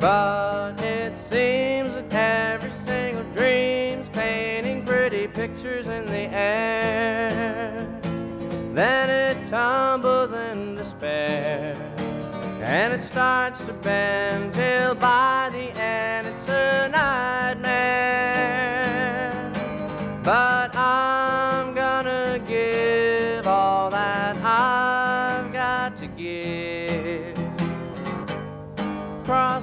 But it seems that every single dream's painting pretty pictures in the air. Then it tumbles in despair, and it starts to bend till by the end it's a nightmare. But I'm gonna give all that I've got to give. Cross